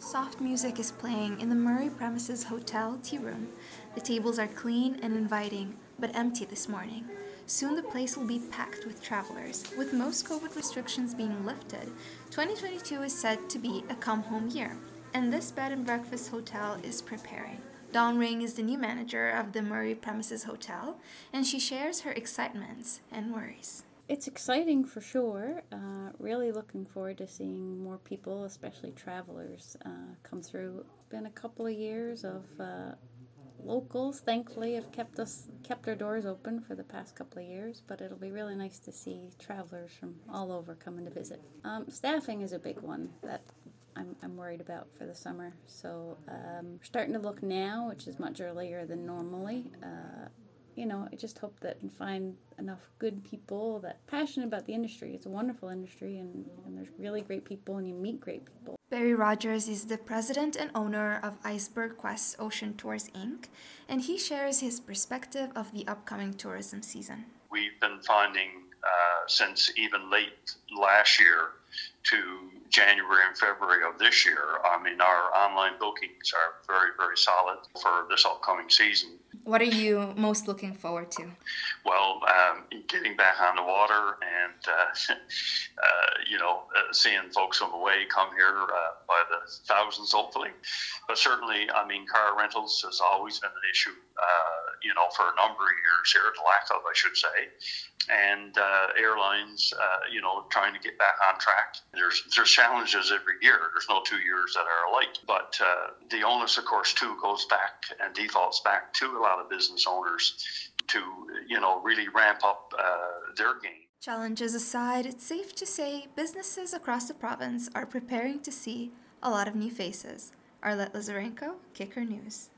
Soft music is playing in the Murray Premises Hotel tea room. The tables are clean and inviting, but empty this morning. Soon the place will be packed with travelers. With most COVID restrictions being lifted, 2022 is said to be a come-home year, and this bed and breakfast hotel is preparing. Dawn Ring is the new manager of the Murray Premises Hotel, and she shares her excitements and worries. It's exciting for sure. Really looking forward to seeing more people, especially travelers, come through. Been a couple of years of locals, thankfully, have kept their doors open for the past couple of years, but it'll be really nice to see travelers from all over coming to visit. Staffing is a big one that I'm worried about for the summer. So we're starting to look now, which is much earlier than normally. I just hope that and find enough good people that are passionate about the industry. It's a wonderful industry, and there's really great people, and you meet great people. Barry Rogers is the president and owner of Iceberg Quest Ocean Tours Inc., and he shares his perspective of the upcoming tourism season. We've been finding since even late last year to January and February of this year, our online bookings are very, very solid for this upcoming season. What are you most looking forward to? Well, getting back on the water and, seeing folks on the way come here by the thousands, hopefully. But certainly, car rentals has always been an issue, for a number of years here, the lack of, I should say. And airlines, trying to get back on track. There's challenges every year. There's no 2 years that are alike. But the onus, of course, too, goes back and defaults back to a lot of business owners to, really ramp up their game. Challenges aside, it's safe to say businesses across the province are preparing to see a lot of new faces. Arlette Lazarenko, Kicker News.